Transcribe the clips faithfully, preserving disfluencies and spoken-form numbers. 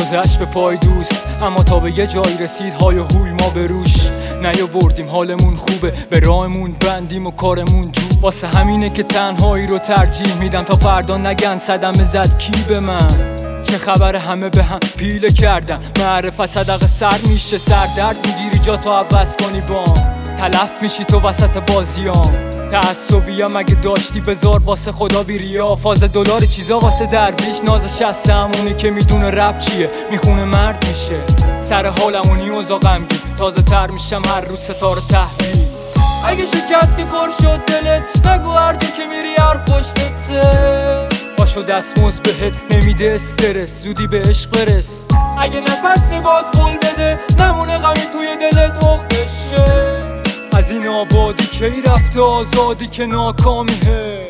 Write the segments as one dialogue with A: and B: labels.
A: گذشت به پای دوست، اما تا به یه جایی رسید های و هوی ما به روش نیاوردیم. حالمون خوبه، به راهمون بندیم و کارمون جو. واسه همینه که تنهایی رو ترجیح میدم تا فردا نگن صدمه زد کی به من. چه خبر همه به هم پیله کردن، معرفت صدقه سر میشه، سردرد میگیری جا تا عوض کنی بام. تلف میشی تو وسط بازیام، تعصبی مگه داشتی بذار واسه خدا بی ریا. فاز دلار چیزا واسه درویش، ناز شست همونی که میدونه رب چیه میخونه مرد میشه. سر حالمونی اوضاع غمگین، تازه تر میشم هر روز ستاره تحویل. اگه شکستی پر شد دلت نگو هر جا که میری هر پشتته. باشو دستمزد بهت نمیده استرس، زودی به عشق برس. اگه نفس نباز قول بده نمونه غمی توی دلت عقده شه. از این آبادی کی رفته آزادی که ناکامیه.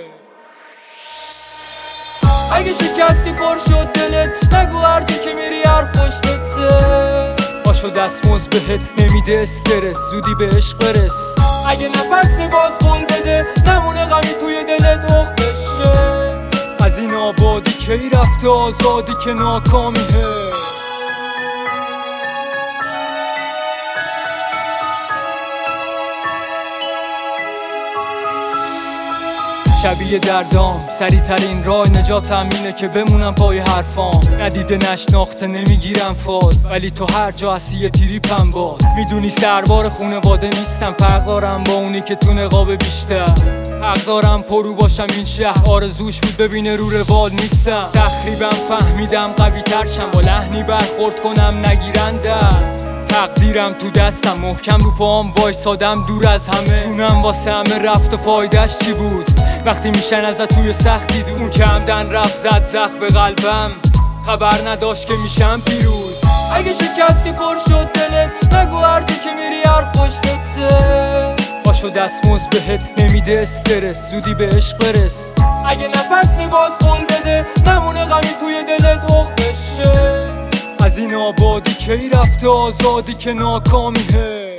A: اگه شکستی پر شد دلت نگو هر جا که میری هر پشتته. باشو دستمزد بهت نمیده استرس، زودی به عشق برس. اگه نفس نباز قول بده نمونه غمی توی دلت عقده شه. از این آبادی کی رفته آزادی که ناکامیه. شبیه دردام سریع ترین راه نجاتم اینه که بمونم پای حرفام. ندیده نشناخته نمیگیرم فاز، ولی تو هر جا هستی یه تریپم باز. میدونی سربار خونواده نیستم، فرق دارم با اونی که تو نقاب بیشتر. حق دارم پرو باشم این شهر، آرزوش بود ببینه رو روال نیستم. تقریبا فهمیدم قوی تر شم، با لحنی برخورد کنم نگیرن دست. تقدیرم تو دستم، محکم رو پاهم وایسادم دور از همه. چونم واسه همه رفت و فایدش چی بود وقتی میشن ازت توی سختی دور. اون که همدن رفت زد زخم به قلبم، خبر نداشت که میشم پیروز. اگه شکستی پر شد دلت نگو هر جا که میری هر پشتته. باشو دستمزد بهت نمیده استرس، زودی به عشق برس. اگه نفس نباز قول بده نمونه غمی توی دلت عقده شه. از این آبادی کی رفته آزادی که ناکامیه.